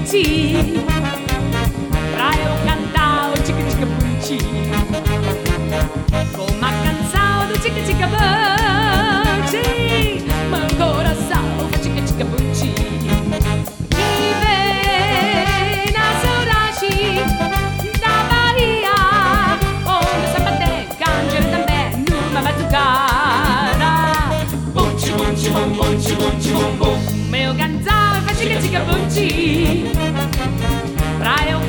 bunti, pra eu cantar o tica-tica-bunti, com uma canção do tica-tica-bunti, meu coração faz tica-tica-bunti. Vive na saudade da Bahia, onde o samba tem canjere também numa batucada. Bunti, bunti, bum, bunti, bunti, bum, bum. Meu cantar faz tica-tica-bunti, pra eu